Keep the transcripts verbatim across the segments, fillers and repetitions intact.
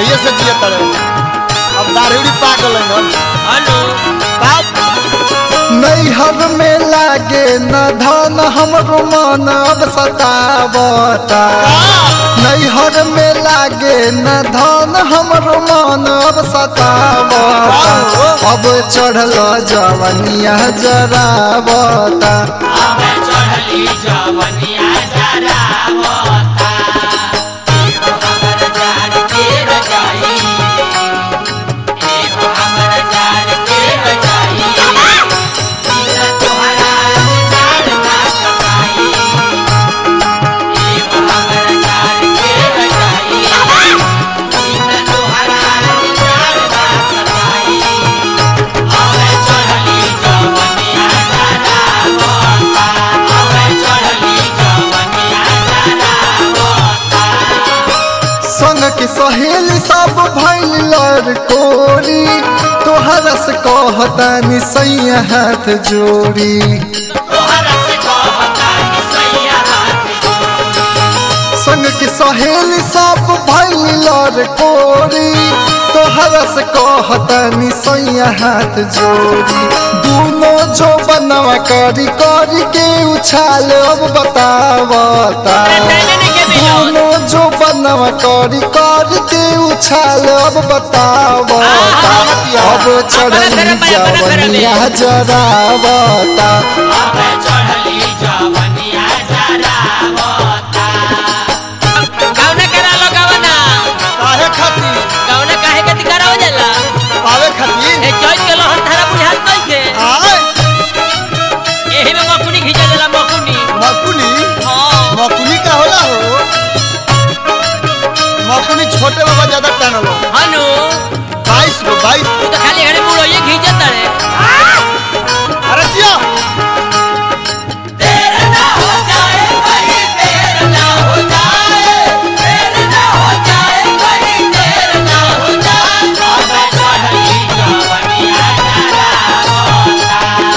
कहिए से जिए तड़े अब दारूड़ी पागल है हेलो नैहर में लागे न धन हमरो मन अब सतावता नैहर में लागे न धन हमरो मन अब सतावता अब चढ़ल जवनिया जरावता अब चढ़ली जवनिया जरावता एगो हमर जान के रजाई एगो हमर जान के रजाई बिना तोहरा जान ना कमाई एगो हमर जान के रजाई बिना तोहरा जान ना कमाई अब चढ़ली जवनिया जरावता अब चढ़ली जवनिया जरावता संग के सहेली सब भइल लड़कोरी तोहरा से कहतानी सैया हाथ जोड़ी तोहरा से कहतानी सैया हाथ जोड़ी संग के सहेली सब भइल लड़कोरी तोहरा से कहतानी सैया हाथ जोड़ी दूनो जो बनवा करी करी के उछाल अब बतावता दूनो जो बनवा करी करी के उछाल अब बतावता अब चढ़ली जवनिया जरावता अब चढ़ली जवनिया जरावता गावना करा लो गावना काहे खातिर गावना काहे कति कराव जाला पावे खातिर ए चोइस के लोहन थारा बुझात नहीं के आय एही में मकुनी खींचा जाला मकुनी मकुनी हां मकुनी का होला हो मकुनी छोटे बाबा ज्यादा टानलो हनु बाईस गो बाईस तू तो खाली हड़े मुड़ो ये खींचत रे अरे जिया देर ना हो जाए कहीं देर ना हो जाए देर ना हो जाए कहीं देर ना हो जाए अब चढ़ली जवनिया जरावता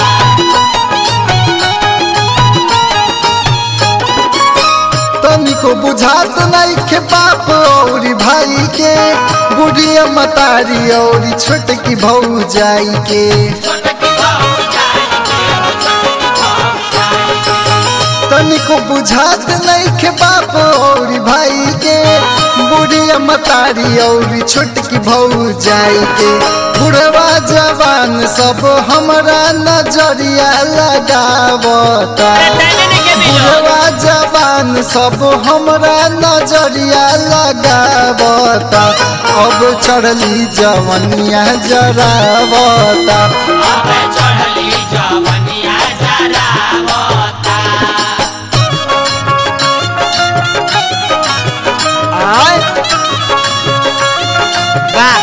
तनिको बुझात नहीं के बाप और भाई के बुढ़िया मतारी और छोटकी भौजाई के छोटकी भाऊ जाई के हो छोटकी भाऊ जाई के तनिको बुझात नहीं के बाप और भाई के बुढ़िया मतारी और छोटकी भौजाई के बुढ़वा जवान सब हमरा नजरिया लगावता बुढ़वा जवान सब हमरा नजरिया लगावता अब चढ़ली जवनिया जरावता अब चढ़ली जवनिया जरावता आय वाह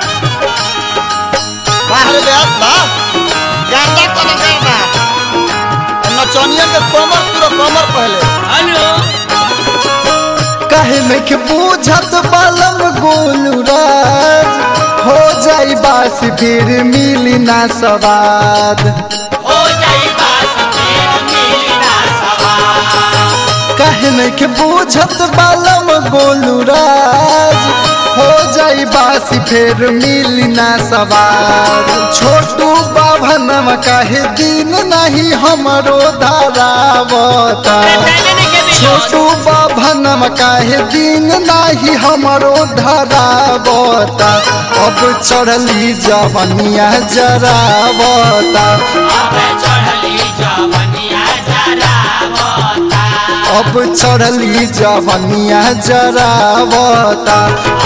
वाह रे व्यास बा गाता कन गाता नचनिया के कमर पूरा कमर पहले हेलो काहे में के बुझत बालम गोलूराज हो जाई बास फिर मिली ना सवाद हो जाई बास फिर मिली ना सवाद काहे में के बुझत बालम गोलूराज हो जाई बासी फिर मिली ना सवाद छोटू बाभनम काहे दिन नहीं हमरो धारावता छोटू बाभनम काहे दिन नहीं हमरो धरावता अब चढ़ली जवनिया जरावता अब चढ़ली जवनिया जरावता अब चढ़ली जवनिया जरावता